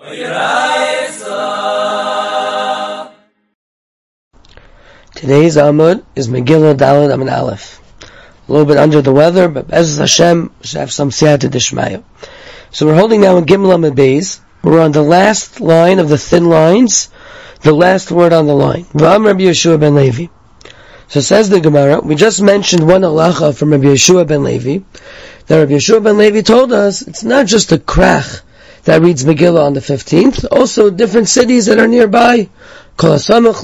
Today's Amud is Megillah Daled Amud Aleph. A little bit under the weather, but Be'ezus Hashem should have some siyata d'shmaya. So we're holding now in Gimel Amud Beis. We're on the last line of the thin lines, the last word on the line. V'am Rabbi Yeshua ben Levi. So says the Gemara, we just mentioned one halacha from Rabbi Yeshua ben Levi, that Rabbi Yeshua ben Levi told us it's not just a krach that reads Megillah on the 15th, also different cities that are nearby, they also read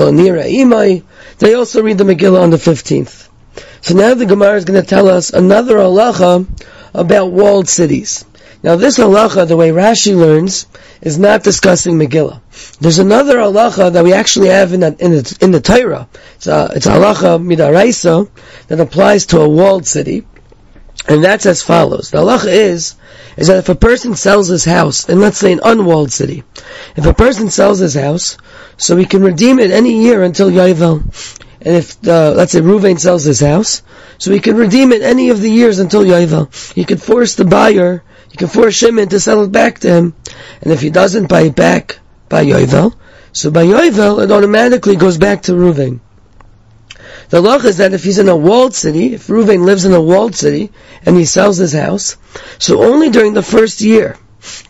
the Megillah on the 15th. So now the Gemara is going to tell us another halacha about walled cities. Now this halacha, the way Rashi learns, is not discussing Megillah. There's another halacha that we actually have in the Torah. It's a halacha midaraisa that applies to a walled city. And that's as follows. The halacha is that if a person sells his house, in let's say an unwalled city, if a person sells his house, so he can redeem it any year until Yovel. And if, let's say Reuven sells his house, so he can redeem it any of the years until Yovel. He can force the buyer, he can force Shimon to sell it back to him. And if he doesn't buy it back by Yovel, so by Yovel it automatically goes back to Reuven. The halacha is that if he's in a walled city, if Reuven lives in a walled city, and he sells his house, so only during the first year,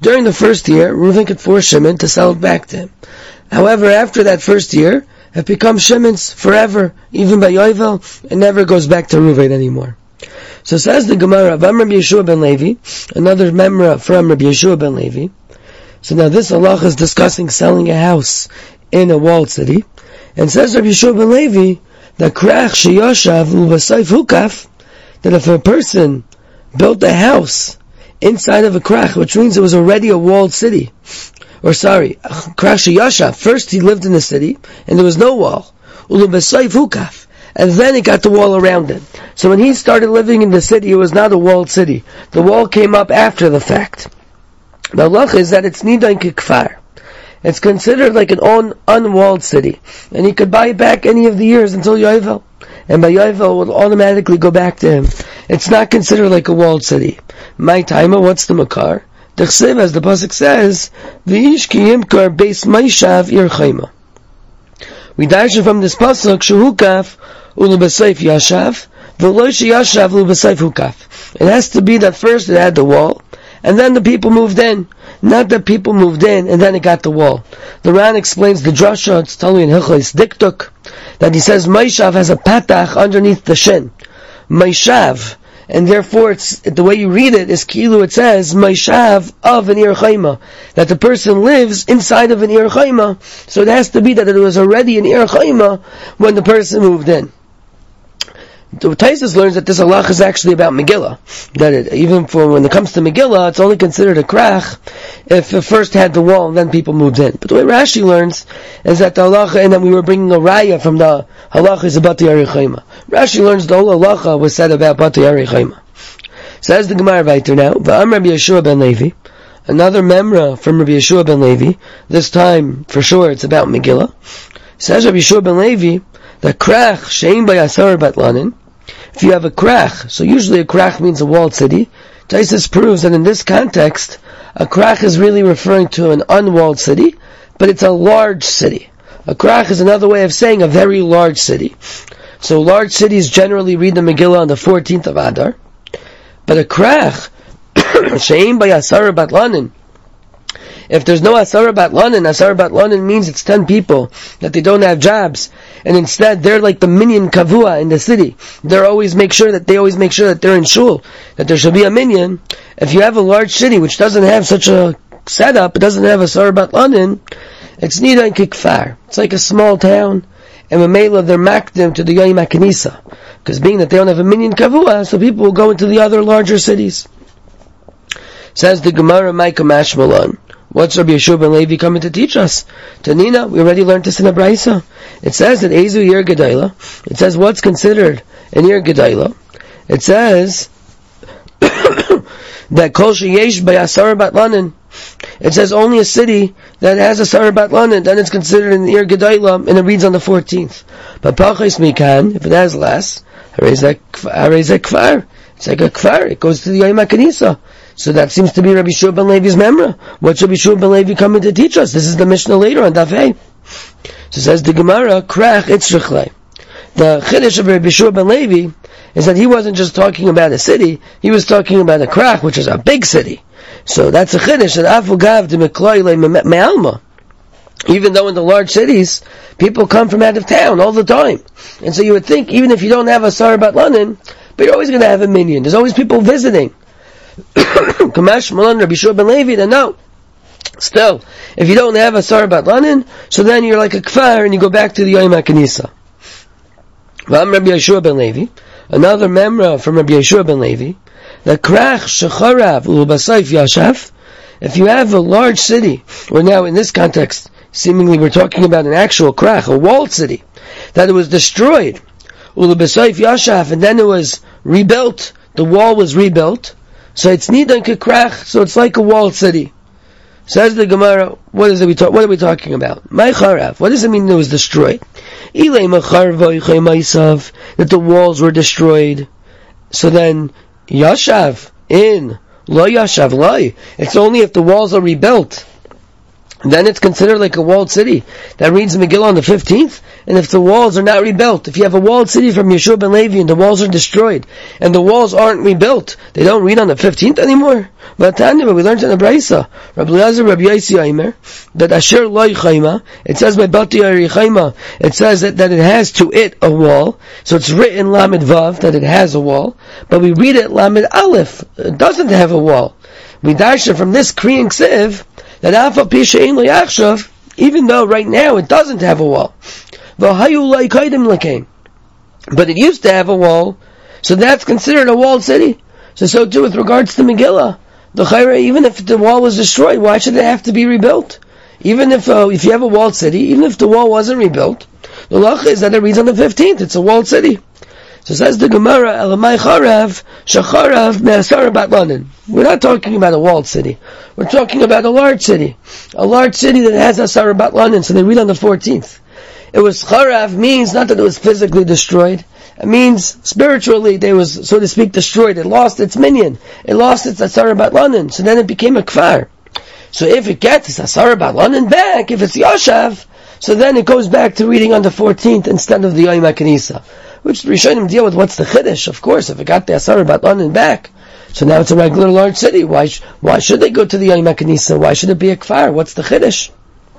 Reuven could force Shimon to sell it back to him. However, after that first year, it becomes Shimon's forever, even by Yovel, it never goes back to Reuven anymore. So says the Gemara, Avam Rabbi Yeshua ben Levi, another memra from Rabbi Yeshua ben Levi. So now this halacha is discussing selling a house in a walled city, and says Rabbi Yeshua ben Levi, that krach sheyoshav u'v'sayf hukaf, that if a person built a house inside of a krach, which means it was already a walled city, krach sheyoshav, first he lived in the city, and there was no wall, u'v'sayf hukaf, and then he got the wall around it. So when he started living in the city, it was not a walled city. The wall came up after the fact. The halacha is that it's nidain kikfar. It's considered like an unwalled city. And he could buy it back any of the years until Yovel. And by Yovel, it will automatically go back to him. It's not considered like a walled city. My timer, what's the makar? The chsiv, as the pasuk says, V'ish ki yimkar beis maishav ir chayma. We darshan from this pasuk, Shehukaf ulu b'seif yashav, v'lo sheyashav ulu b'seif hukaf. It has to be that first it had the wall, and then the people moved in. Not that people moved in and then it got the wall. The Ran explains the drasha, it's Talui in Hilchos Diktuk, that he says Maishav has a patach underneath the shin. Maishav. And therefore it's, the way you read it is Kilu, it says Maishav of an Ir Chayma. That the person lives inside of an Ir Chayma. So it has to be that it was already an Ir Chayma when the person moved in. The Taisus learns that this halach is actually about Megillah. That even for when it comes to Megillah, it's only considered a krach if it first had the wall and then people moved in. But the way Rashi learns is that the halacha, and then we were bringing a raya from the halacha is about the Arichayma. Rashi learns the whole halacha was said about Bati Arichayma. Says the Gemara Vayter now, V'am Rabbi Yeshua ben Levi, another memra from Rabbi Yeshua ben Levi, this time for sure it's about Megillah. Says Rabbi Yeshua ben Levi, the krach shein bayasar batlanin. If you have a krach, so usually a krach means a walled city. Taisus proves that in this context, a krach is really referring to an unwalled city, but it's a large city. A krach is another way of saying a very large city. So large cities generally read the Megillah on the 14th of Adar. But a krach shein bayasar batlanin. If there's no Asara Batlanin means it's 10 people, that they don't have jobs, and instead they're like the minyan kavua in the city. They always make sure that they're in shul, that there should be a minyan. If you have a large city which doesn't have such a setup, it doesn't have Asara Batlanin, it's nidain kikfar. It's like a small town, and Mamela they're makdim to the Yom HaKnisa, because being that they don't have a minyan kavua, so people will go into the other larger cities. Says the Gemara Maika Mashmalan. What's Rabbi Yeshua ben Levi coming to teach us? Tanina, we already learned this in a Braisa. It says that Ezu Yer Gedayla. It says what's considered an Yer Gedayla. It says that Kol Sheyesh Bayasar Batlanin. It says only a city that has a Sarah Batlanin, then it's considered an Ir Gedayla, and it reads on the 14th. But Pachis Mikan, if it has less, Harei Kfar. It's like a Kfar. It goes to the Yom HaKnisa. So that seems to be Rabbi Shua ben Levi's memra. What's Rabbi Shua ben Levi coming to teach us? This is the Mishnah later on Daf Hey. So says the Gemara, Krach Itzrichlei. The Chiddush of Rabbi Shua ben Levi is that he wasn't just talking about a city, he was talking about a Krach, which is a big city. So that's a Chiddush that Afu Gav de Mekloi Le Me'alma. Even though in the large cities, people come from out of town all the time. And so you would think, even if you don't have a Sarah Bat Lanin, but you're always going to have a minyan. There's always people visiting. Kamash Malan Rabbi Shua ben Levi, then no. Still, if you don't have a Sarah Bat Lanin, so then you're like a kfar and you go back to the Yom HaKanisa. Vam Rabbi Yeshua ben Levi, another memra from Rabbi Yeshua ben Levi, the Krach Shecharav Ulubasayf Yashav, if you have a large city, or now in this context, seemingly we're talking about an actual Krach, a walled city, that it was destroyed, Ulubasayf Yashav, and then it was rebuilt, the wall was rebuilt, so it's Nidan Kekrach, so it's like a walled city. Says the Gemara, what are we talking about? My Charav, what does it mean it was destroyed? That the walls were destroyed. So then, Yashav, in, Lo Yashav, Lo. It's only if the walls are rebuilt. Then it's considered like a walled city. That reads in Megillah on the 15th. And if the walls are not rebuilt, if you have a walled city from Yeshua ben Levi and the walls are destroyed, and the walls aren't rebuilt, they don't read on the 15th anymore. But we learned in the Braisa, Rabbi Elazar, Rabbi Yossi Aimer, that Asher Loi Chayma, it says by Bati Ari Chayma, it says that it has to it a wall, so it's written Lamed Vav, that it has a wall, but we read it Lamed Aleph, it doesn't have a wall. We darsha from this Kriyan Ksiv, that Afa Pisha Ein Lo Yachshav, even though right now it doesn't have a wall. But it used to have a wall, so that's considered a walled city. So too with regards to Megillah. The Chayra, even if the wall was destroyed, why should it have to be rebuilt? Even if you have a walled city, even if the wall wasn't rebuilt, the lacha is that it reads on the 15th, it's a walled city. So says the Gemara, Elamai Charav, Shacharav Me'asara Bat Lanin. We're not talking about a walled city. We're talking about a large city. A large city that has Asara Bat Lanin, so they read on the 14th. It was Charav means not that it was physically destroyed. It means spiritually they was, so to speak, destroyed. It lost its minyan. It lost its Asara Bat Lanin. So then it became a kfar. So if it gets its Asara Bat Lanin back, if it's Yashav, so then it goes back to reading on the 14th instead of the Yom HaKanisa. Which the Rishonim deal with what's the Chiddush. Of course, if it got the Asara Bat Lanin back, so now it's a regular large city. Why should they go to the Yom HaKanisa? Why should it be a kfar? What's the Chiddush?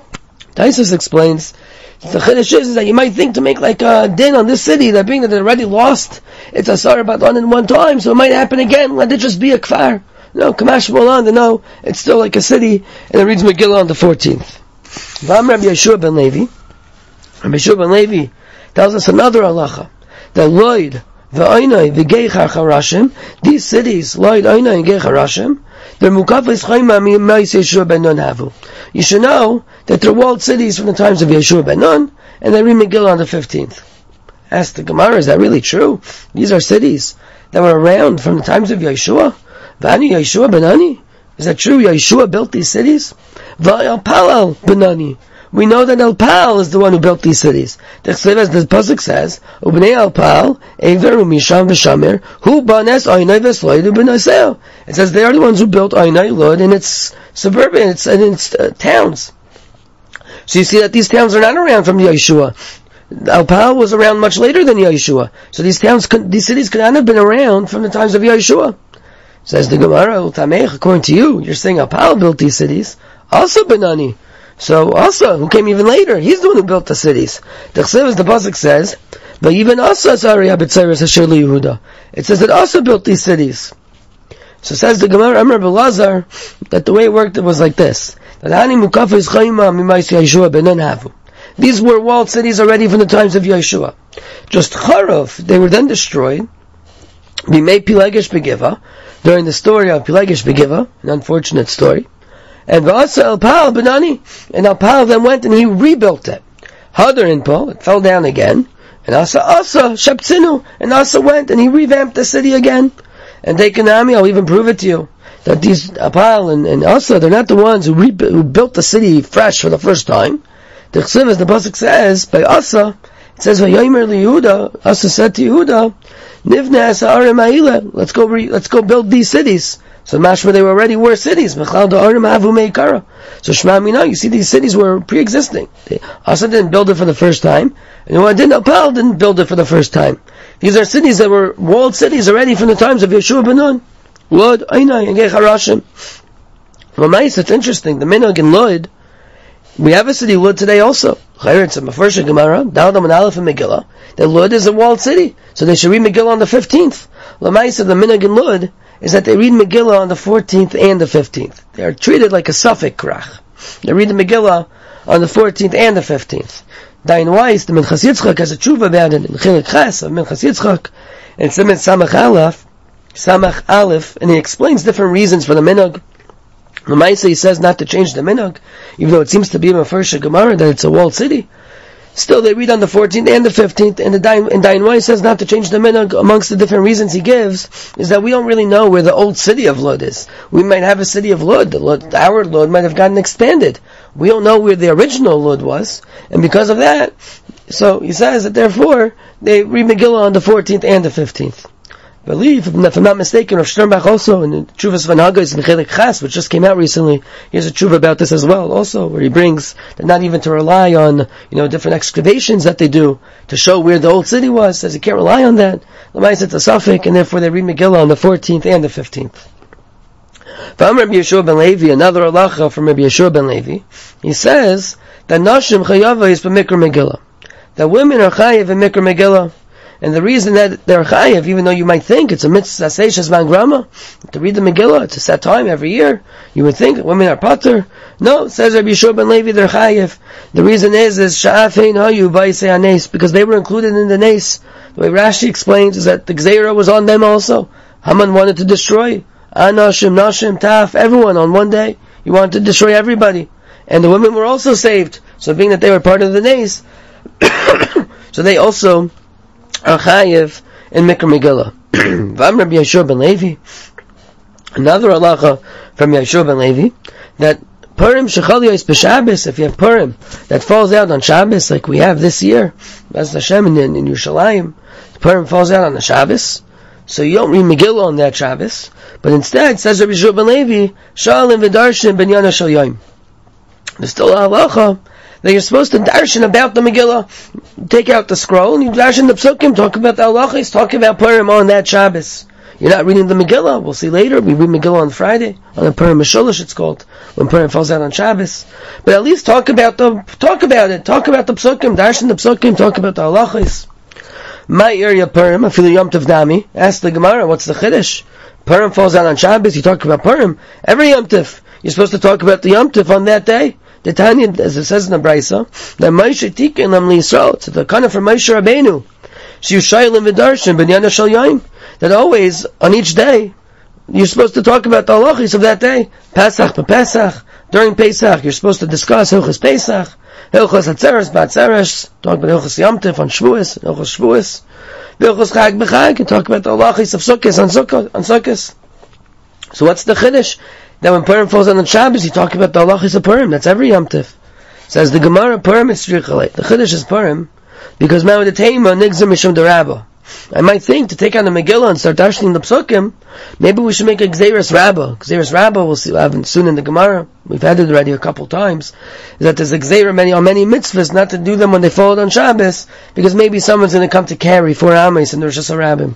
Taisus explains, the Chiddush is that you might think to make like a din on this city, that being that it already lost its Asara Bat Lanin one time, so it might happen again, let it just be a kfar. No, Kamash Molan, no, it's still like a city, and it reads Megillah on the 14th. Vam Rabbi Yeshua ben Levi, Rabbi Yeshua ben Levi tells us another halacha, that Lloyd, V'Ainai, V'Geichar Charashim, these cities, Lloyd, Ainai, and Geichar Charashim, they're Mukafis Chayma Ma'is Yeshua ben Nun Havu. You should know that they're walled cities from the times of Yeshua ben Nun, and they read Megillah on the 15th. Ask the Gemara, is that really true? These are cities that were around from the times of Yeshua? V'ani Yeshua ben Ani? Is that true? Yeshua built these cities? V'El Palal ben Ani. We know that El Pal is the one who built these cities. The pasuk says, "Ubnei El Pal, Ever uMisham v'Shamir, Hu banes Ainai v'Sloid u'B'Noseo." It says they are the ones who built Ainai Lod in its suburban, in its towns. So you see that these towns are not around from Yeshua. El Pal was around much later than Yeshua. So these cities could not have been around from the times of Yeshua. Says the Gemara, according to you, you're saying El Pal built these cities. Also Benani. So Asa, who came even later, he's the one who built the cities. The pasuk says, but even Asa Yehuda. It says that Asa built these cities. So says the Gemara, Amar Belazar, that the way it worked, it was like this. These were walled cities already from the times of Yeshua. Just Charav, they were then destroyed. We made Pilegesh Begiva, during the story of Pilegesh Begiva, an unfortunate story. And V'asa El Pal Benani, and El Pal then went and he rebuilt it. Hadar in Paul, it fell down again. And Asa Sheptzinu, and Asa went and he revamped the city again. And Dekanami, I'll even prove it to you, that these El Pal and Asa, they're not the ones who built the city fresh for the first time. The Chsiv, as the pasuk says, by Asa, it says, Vayomer Yehuda, Asa said to Yehuda, Nivne Asa Arem Ha'ila, let's go build these cities. So mashma, they were cities. So Shema Mina, you see these cities were pre-existing. Asa didn't build it for the first time, and Apal didn't build it for the first time. These are cities that were walled cities already from the times of Yeshua ben Nun. Lod, Ainai, and Gei Harashim. It's interesting, the minhag in Lod, we have a city, Lod, today also. It's a Mefershah Gemara, Daldam and Aleph and Megillah, that Lod is a walled city, so they should read Megillah on the 15th. Lamaisa, the minhag in Lod, is that they read Megillah on the 14th and the 15th. They are treated like a Suffolk Krach. They read the Megillah on the 14th and the 15th. Dayan Weiss, the Minchas Yitzchak, has a tshuva about it in Chilik Ches of Minchas Yitzchak, and it's in Samach Aleph, and he explains different reasons for the minhag. Lamaisa, he says not to change the minhag, even though it seems to be a Mefershah Gemara that it's a walled city. Still, they read on the 14th and the 15th, and Dayan Weiss says not to change the minhag. Amongst the different reasons he gives is that we don't really know where the old city of Lod is. We might have a city of Lod. Our Lod might have gotten expanded. We don't know where the original Lod was, and because of that, so he says that therefore they read Megillah on the 14th and the 15th. I believe, if I'm not mistaken, Rav Sternbach also in the Tshuvas Van Haggais in Chelik Chas, which just came out recently, he has a tshuva about this as well, also, where he brings that not even to rely on, different excavations that they do to show where the old city was, says you can't rely on that. Lamais, it's a suffix, and therefore they read Megillah on the 14th and the 15th. From Rabbi Yeshua ben Levi, another halacha from Rabbi Yeshua ben Levi, he says that Nashim Chayava is b'Mikra Megillah, that women are Chayav in Mikra Megillah. And the reason that they're chayiv, even though you might think it's a mitzvah seishes man grama, to read the Megillah, it's a set time every year, you would think that women are pater. No, it says Rabbi Yeshua ben Levi, they're chayiv. The reason is sha'afein hayu b'yisei hanes, because they were included in the nes. The way Rashi explains is that the gzeira was on them also. Haman wanted to destroy Anashim, Nashim, Taf, everyone on one day. He wanted to destroy everybody. And the women were also saved. So being that they were part of the nes, so they also are chayiv in Mikra Megillah. Vam Rabbi Yeshua ben Levi, another halacha from Yeshua ben Levi, that Purim shechal yois b'Shabbos, if you have Purim that falls out on Shabbos, like we have this year, as Hashem in Yerushalayim, Purim falls out on the Shabbos, so you don't read Megillah on that Shabbos, but instead, says Rabbi Yeshua ben Levi, Shalom v'darshin ben yana shel yom. There's still a halacha that you're supposed to darshan about the Megillah. Take out the scroll and you darshan the psukim, talk about the halachas, talk about Purim on that Shabbos. You're not reading the Megillah. We'll see later. We read Megillah on Friday, on the Purim Misholosh it's called, when Purim falls out on Shabbos. But at least talk about it. Talk about the psukim, darshan the psukim, talk about the halachas. My area Purim, I feel the Yom Tov Dami. Ask the Gemara, what's the Chiddush? Purim falls out on Shabbos, you talk about Purim. Every Yom Tov, you're supposed to talk about the Yom Tov on that day. The Tanya, as it says in the Brisa, that Moshe Tikin Lam Yisrael, it's the kind of from Moshe Rabbeinu, Shiu Shaylim V'Darshan Ben Yana Shal Yaim, that always, on each day, you're supposed to talk about the halachis of that day. Pesach b'Pesach, during Pesach, you're supposed to discuss Hilchos Pesach, Hilchos Atzeres B'Atzeres, talk about Hilchos Yom Tov on Shavuos, Hilchos Shavuos, Hilchos Chag b'Chag, and talk about the halachis of Sukkos on Sukkos. So what's the Chiddush? That when Purim falls on Shabbos, you talk about the halachis of Purim. That's every Yom Tov. Says the Gemara, Purim is strichale. The Chiddush is Purim, because Ma'od Teima nigzer mishum derabba. I might think to take on the Megillah and start darshaning the psukim, maybe we should make a Gzeirus Rabbah. Gzeirus Rabbah, we'll see, we'll have it soon in the Gemara. We've had it already a couple times. Is that there's a Gzeirah on many mitzvahs, not to do them when they fall on Shabbos, because maybe someone's going to come to carry 4 Amis and there's just a rabbim.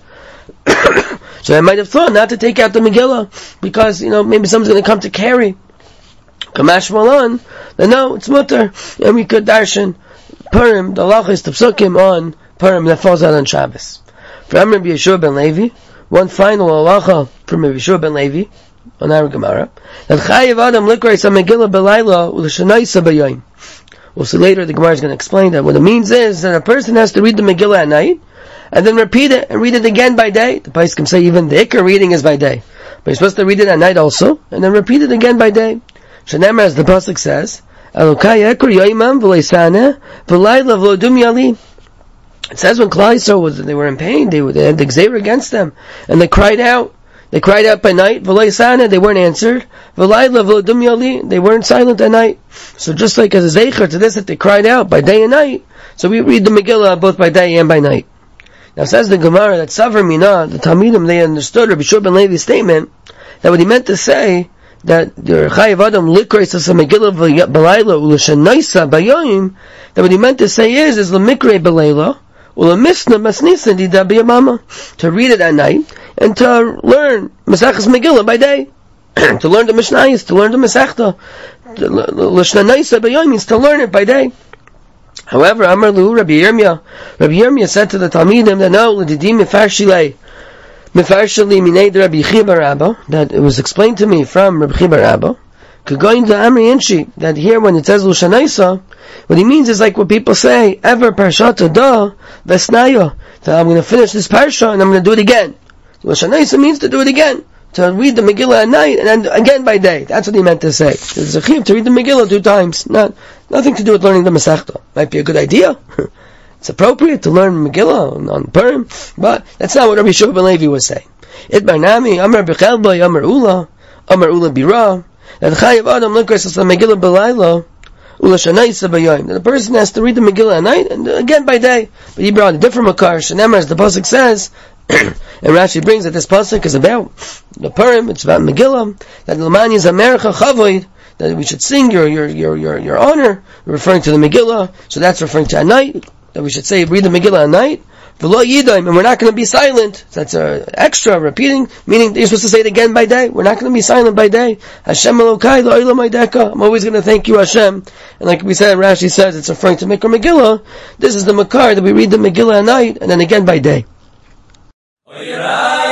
So I might have thought not to take out the Megillah, because, maybe someone's going to come to carry. Kamash Malan, then no, it's mutter, and we could darshan Purim, the halachos, the psukim on Purim that falls out on Shabbos. From Rabbi Yeshua ben Levi, one final halacha from Rabbi Yeshua ben Levi, on our Gemara, that chayiv adam likreis ha-Megillah b'layla u'l'shanaisa b'yayim. We'll see later, the Gemara is going to explain that. What it means is that a person has to read the Megillah at night, and then repeat it, and read it again by day. The Pais can say even the Iker reading is by day. But you're supposed to read it at night also, and then repeat it again by day. Shenemar, as the Pasuk says, it says when Klal Yisrael they were in pain, they had the Gzeir against them, and they cried out. They cried out by night, they weren't answered. They weren't silent at night. So just like as a Zeicher to this, that they cried out by day and night, so we read the Megillah both by day and by night. Now says the Gemara that Savar Mina, the Talmidim, they understood Rabbi Yeshua ben Levi's statement that what he meant to say, that your Chayav Adam likreis as a Megillah b'layla u'l'shanaisa b'yoyim, that what he meant to say is l'mikrei b'layla u'l'misna masnisa dida b'yamama, to read it at night, and to learn Masechus Megillah by day. To learn the Mishnayos, to learn the Masechta. L'shanaisa b'yoyim means to learn it by day. However, Amar Lu, Rabbi Yirmiyah said to the Talmidim that no, l'didim mefarshilei, mefarshili minei Rabbi Chiba Rabba, that it was explained to me from Rabbi Chiba Rabba, going to Amri Inshi, that here when it says L'shanaisa, what he means is like what people say, ever parshata da vesnaya, that I'm going to finish this parsha and I'm going to do it again. L'shanaisa means to do it again, to read the Megillah at night and then again by day. That's what he meant to say. There's a chiv to read the Megillah 2 times. Nothing to do with learning the Masechta. Might be a good idea. It's appropriate to learn Megillah on Purim, but that's not what Rabbi Shua ben Levi was saying. Itbar Nami, Amar Bechelbay, Amar Ula Bira, that Chayav Adam likreis as a Megillah b'layla, Ula Shanaisa b'yoyim. That the person has to read the Megillah at night and again by day. But he brought a different makar. Shenemar, as the pasuk says, and Rashi brings that this pasuk is about the Purim, it's about Megillah, that L'mani Zamercha Chavoid, that we should sing your honor, referring to the Megillah, so that's referring to at night, that we should say, read the Megillah at night, V'lo Yidaim, and we're not going to be silent, so that's extra, repeating, meaning you're supposed to say it again by day, we're not going to be silent by day, Hashem Elokai Lo'olam Haydeka, I'm always going to thank you Hashem, and like we said, Rashi says, it's referring to Mikra Megillah, this is the Makar, that we read the Megillah at night, and then again by day.